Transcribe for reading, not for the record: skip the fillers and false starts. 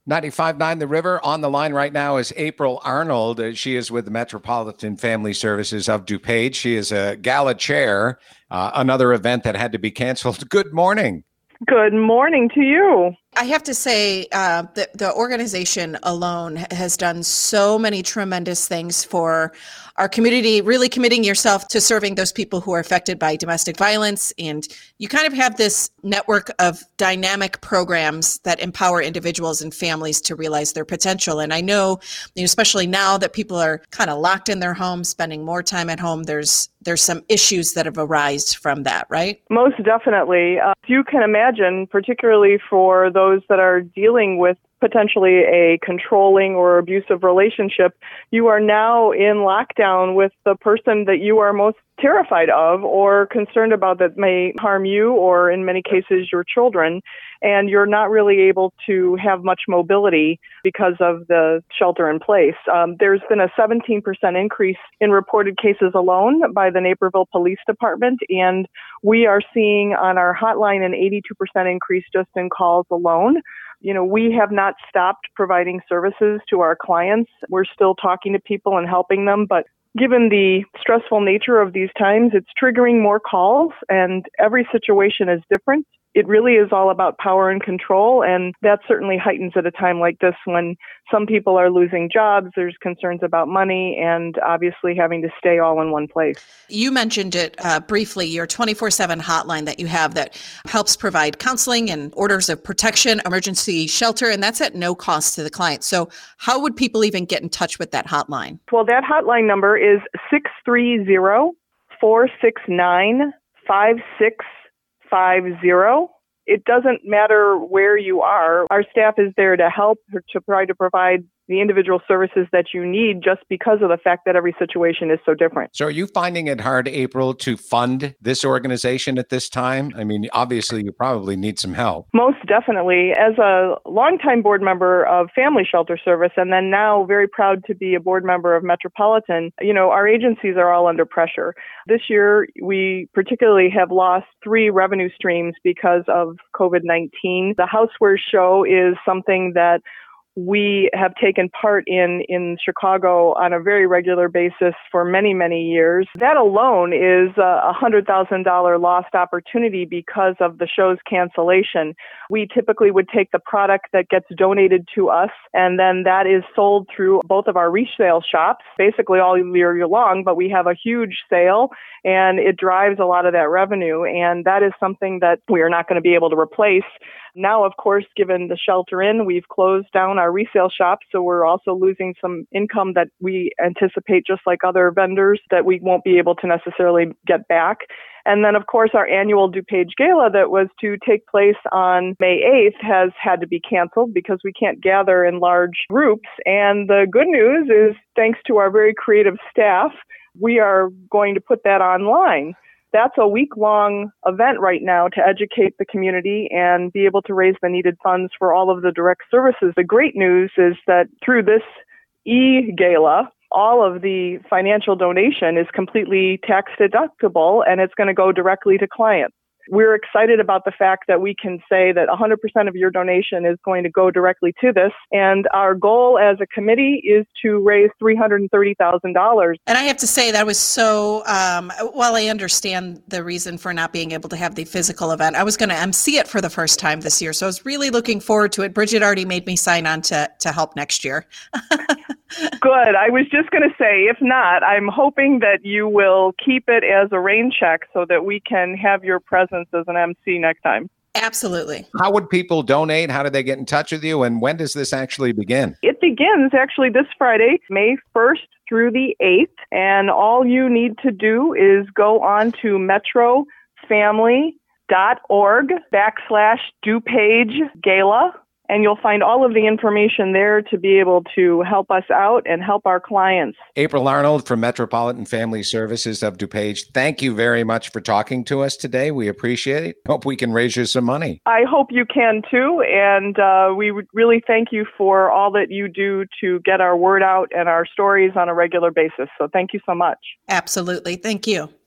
95.9 The River. On the line right now is April Arnold. She is with the Metropolitan Family Services of DuPage. She is a gala chair, another event that had to be canceled. Good morning. Good morning to you. I have to say that the organization alone has done so many tremendous things for our community, really committing yourself to serving those people who are affected by domestic violence. And you kind of have this network of dynamic programs that empower individuals and families to realize their potential. And I know, especially now that people are kind of locked in their homes, spending more time at home, there's some issues that have arisen from that, right? Most definitely. You can imagine, particularly for those that are dealing with potentially a controlling or abusive relationship, you are now in lockdown with the person that you are most terrified of or concerned about that may harm you or, in many cases, your children. And you're not really able to have much mobility because of the shelter in place. There's been a 17% increase in reported cases alone by the Naperville Police Department, and we are seeing on our hotline an 82% increase just in calls alone. We have not stopped providing services to our clients. We're still talking to people and helping them, but given the stressful nature of these times, it's triggering more calls, and every situation is different. It really is all about power and control, and that certainly heightens at a time like this when some people are losing jobs, there's concerns about money, and obviously having to stay all in one place. You mentioned it briefly, your 24/7 hotline that you have that helps provide counseling and orders of protection, emergency shelter, and that's at no cost to the client. So how would people even get in touch with that hotline? Well, that hotline number is 630-469-5650. It doesn't matter where you are. Our staff is there to help, to try to provide the individual services that you need just because of the fact that every situation is so different. So are you finding it hard, April, to fund this organization at this time? I mean, obviously, you probably need some help. Most definitely. As a longtime board member of Family Shelter Service, and then now very proud to be a board member of Metropolitan, our agencies are all under pressure. This year, we particularly have lost 3 revenue streams because of COVID-19. The Housewares Show is something that we have taken part in Chicago on a very regular basis for many, many years. That alone is a $100,000 lost opportunity because of the show's cancellation. We typically would take the product that gets donated to us, and then that is sold through both of our resale shops, basically all year long, but we have a huge sale, and it drives a lot of that revenue, and that is something that we are not going to be able to replace. Now, of course, given the shelter in, we've closed down our resale shops, so we're also losing some income that we anticipate, just like other vendors, that we won't be able to necessarily get back. And then, of course, our annual DuPage Gala that was to take place on May 8th has had to be canceled because we can't gather in large groups. And the good news is, thanks to our very creative staff, we are going to put that online. That's a week-long event right now to educate the community and be able to raise the needed funds for all of the direct services. The great news is that through this e-gala, all of the financial donation is completely tax deductible, and it's going to go directly to clients. We're excited about the fact that we can say that 100% of your donation is going to go directly to this. And our goal as a committee is to raise $330,000. And I have to say that was so, while I understand the reason for not being able to have the physical event, I was going to MC it for the first time this year. So I was really looking forward to it. Bridget already made me sign on to help next year. Good. I was just going to say, if not, I'm hoping that you will keep it as a rain check so that we can have your presence as an MC next time. Absolutely. How would people donate? How do they get in touch with you? And when does this actually begin? It begins actually this Friday, May 1st through the 8th. And all you need to do is go on to metrofamily.org/DuPage Gala. And you'll find all of the information there to be able to help us out and help our clients. April Arnold from Metropolitan Family Services of DuPage, thank you very much for talking to us today. We appreciate it. Hope we can raise you some money. I hope you can too. And we would really thank you for all that you do to get our word out and our stories on a regular basis. So thank you so much. Absolutely. Thank you.